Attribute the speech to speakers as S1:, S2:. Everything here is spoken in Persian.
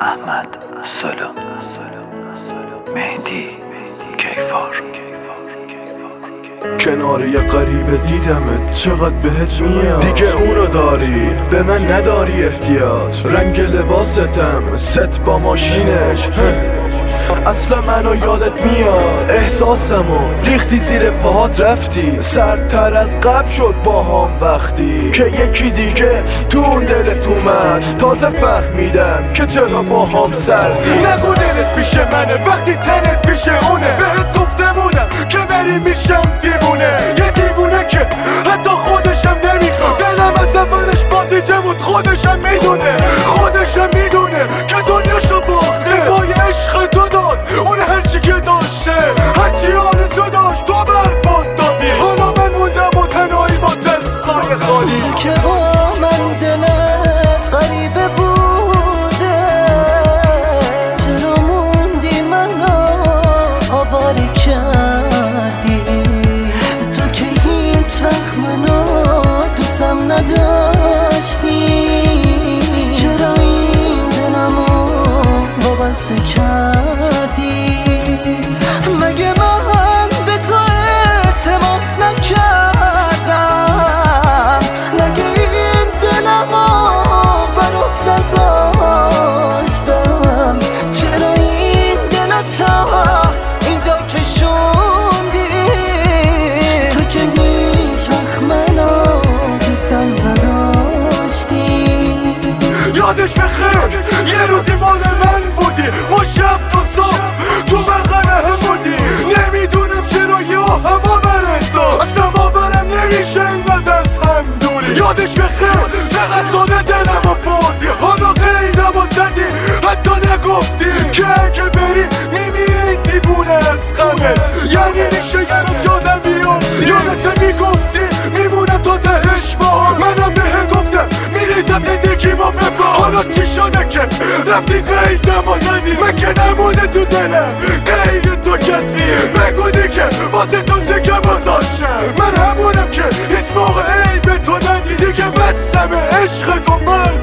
S1: احمد سلو مهدی کیفار.
S2: کنار یه غریبه دیدمت چقدر بهت میاد، دیگه اونو داری به من نداری احتیاج. رنگ لباستم ست با ماشینش اصلا منو یادت میاد، احساسمو ریختی زیر پاهات رفتی، سردتر از قبل شد باهام وقتی که یکی دیگه تو اون دلت اومد. تازه فهمیدم که چرا باهام سردی. نگو دلت پیش منه وقتی تنت پیش اونه، بهت گفته بودم که بری میشم دیوونه، یه دیوونه که حتی خودشم نمیخواد. دلم از اولش بازیچه بود، خودشم میدونه که دنیاشو باخته. پای عشق تو داد اون هرچی که داشته، هرچی آرزو داشت تو برباد دادی. حالا من موندم و تنهایی با دستای خالی.
S3: تو که با من دلت غریبه بوده، چرا موندی منو آواره کردی؟ تو که هیچ وقت منو دوستم نداشتی، چرا این دلمو وابسته کردی؟ مگه من به تو التماس نکردم؟ مگه این دلمو برات نذاشتم؟ چرا این دلتا اینجا کشوندی؟ تو که هیچ وقت منو دوستم نداشتی.
S2: یادش بخیر یه روزی مال من بودی، ما شب تا صبح تو بغل هم بودی. نمیدونم چرا یا هوا برد داد، اصلا باورم نمیشه انقدر از هم دوری. یادش بخیر چقدر ساده دلمو بردی، حالا قیدمو زدی حتی نگفتی که اگه بری میمیره این دیوونه از غمت. یعنی میشه یه روز یادم بیاد، یادت میگفتی میمونم تا تهش بار. منم بهت گفتم میریزم زندگیمو ببار. حالا چی شده که رفتی قیدمو زدی؟ من که نمونه تو دلم غیر تو کسی. بگو دیگه واسه تو چه که گذاشتم، من همونم که هیچ موقع عیب تو ندیدی. که بسمه عشق تو مرد